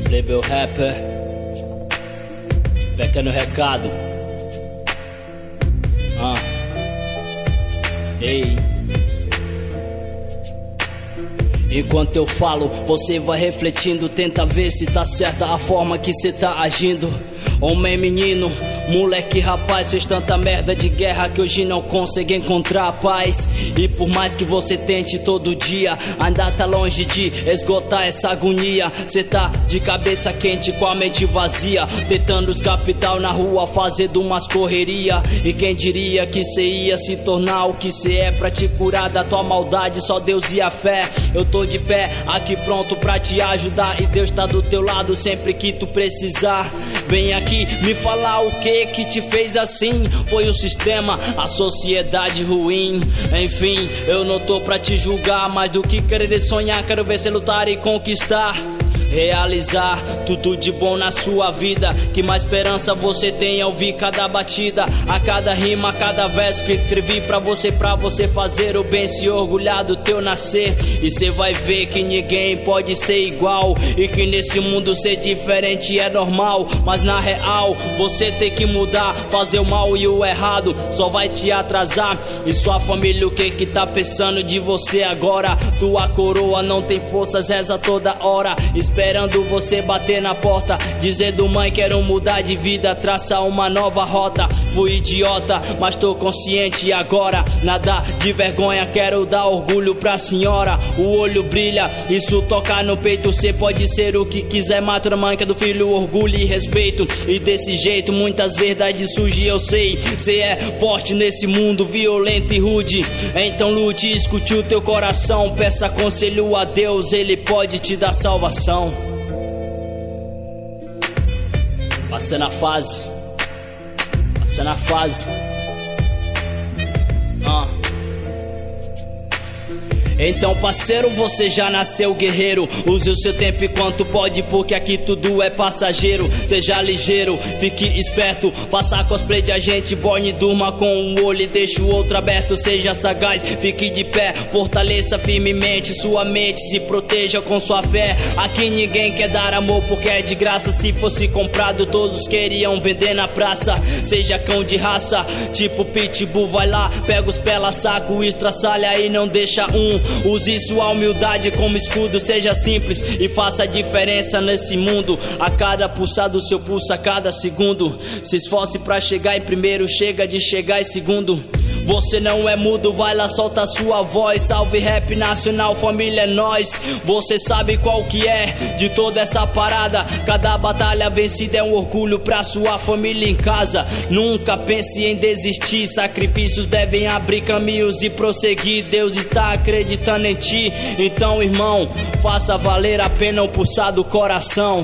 Label Rapper, pequeno recado. Ei. Enquanto eu falo, você vai refletindo, tenta ver se tá certa a forma que cê tá agindo. Homem, menino, moleque, rapaz, fez tanta merda de guerra que hoje não consegue encontrar a paz. E por mais que você tente todo dia, ainda tá longe de esgotar essa agonia. Cê tá de cabeça quente com a mente vazia, tentando os capital na rua, fazendo umas correria. E quem diria que cê ia se tornar o que cê é, pra te curar da tua maldade, só Deus e a fé. Eu tô de pé, aqui pronto pra te ajudar, e Deus tá do teu lado sempre que tu precisar. Vem aqui me falar o que te fez assim. Foi o sistema, a sociedade ruim. Enfim, eu não tô pra te julgar, mais do que querer sonhar, quero ver você lutar e conquistar. Realizar tudo de bom na sua vida. Que mais esperança você tem ao ouvir cada batida, a cada rima, a cada verso que escrevi pra você fazer o bem, se orgulhar do teu nascer. E cê vai ver que ninguém pode ser igual, e que nesse mundo ser diferente é normal. Mas na real, você tem que mudar, fazer o mal e o errado só vai te atrasar. E sua família o que tá pensando de você agora? Tua coroa não tem forças, reza toda hora, esperando você bater na porta, dizendo mãe quero mudar de vida, traçar uma nova rota. Fui idiota, mas tô consciente agora, nada de vergonha, quero dar orgulho pra senhora. O olho brilha, isso toca no peito, cê pode ser o que quiser, mata a mãe que é do filho, orgulho e respeito. E desse jeito muitas verdades surgem, eu sei, cê é forte nesse mundo violento e rude. Então lute, escute o teu coração, peça conselho a Deus, Ele pode te dar salvação. Passando a fase, passando a fase. Então parceiro, você já nasceu guerreiro, use o seu tempo enquanto pode, porque aqui tudo é passageiro. Seja ligeiro, fique esperto, faça cosplay de agente Born, durma com um olho e deixa o outro aberto. Seja sagaz, fique de pé, fortaleça firmemente sua mente, se proteja com sua fé. Aqui ninguém quer dar amor porque é de graça, se fosse comprado todos queriam vender na praça. Seja cão de raça, tipo pitbull, vai lá, pega os pela saco, estraçalha e não deixa um. Use sua humildade como escudo, seja simples e faça a diferença nesse mundo. A cada pulsar do seu pulso, a cada segundo, se esforce pra chegar em primeiro, chega de chegar em segundo. Você não é mudo, vai lá, solta sua voz. Salve rap nacional, família é nós. Você sabe qual que é de toda essa parada. Cada batalha vencida é um orgulho pra sua família em casa. Nunca pense em desistir, sacrifícios devem abrir caminhos e prosseguir. Deus está acreditando em ti, então irmão, faça valer a pena o pulsar do coração.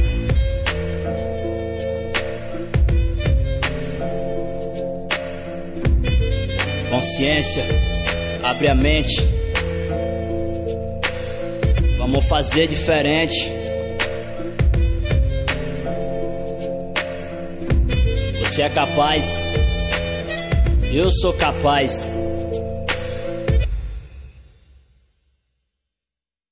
Consciência, abre a mente, vamos fazer diferente. Você é capaz, eu sou capaz.